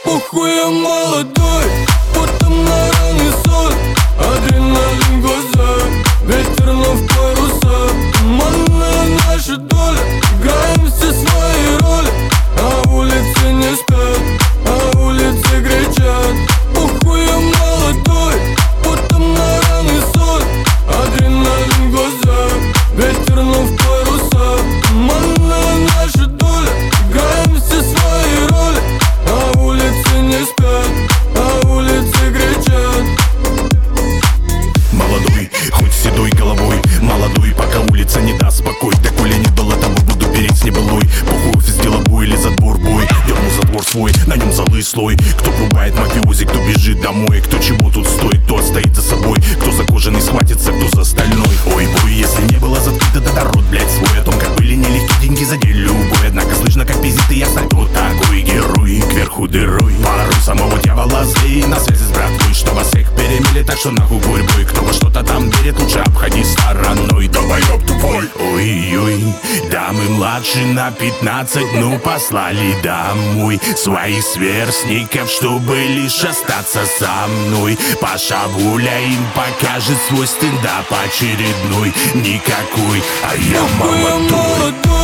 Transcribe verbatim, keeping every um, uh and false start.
Похуй, я молодой, потом на раны соль, адреналин в глазах, ветер, но в парусах. Туманная наша доля, играем все свои роли, а улицы не спят, а улицы кричат. Похуй, я молодой, потом на раны соль, адреналин в глазах, ветер, но в парусах. Туманная наша доля, играем все свои роли, а улицы не спят, а улицы кричат. Молодой, хоть седой головой, молодой, пока улица не даст покой. Так коли не было того, буду переть с небылой. Похуй, офис, дело бой или затвор бой. Дернул затвор свой, на нем золы слой. Кто рубает мафиози, кто бежит домой, кто чего тут стоит, кто стоит за собой, кто за кожаный схватится, кто за стальной. Ой, бой, если не было заткнуто, да народ, блять, свой. О том, как были нелегкие деньги за день любой. Однако слышно, как пиздит и ясно, кто такой герой. Кверху дырой, пару самого дьявола злей. На связи с братвой, что вас всех перемели, так что нахуй бой. Кто во что-то там верит, лучше обходи стороной. Долбоёб тупой. Ой-ой, дамы младше на пятнадцать, ну послали домой своих сверстников, чтобы лишь остаться со мной. Паша Буля им покажет свой стендап очередной. Никакой, а я молодой.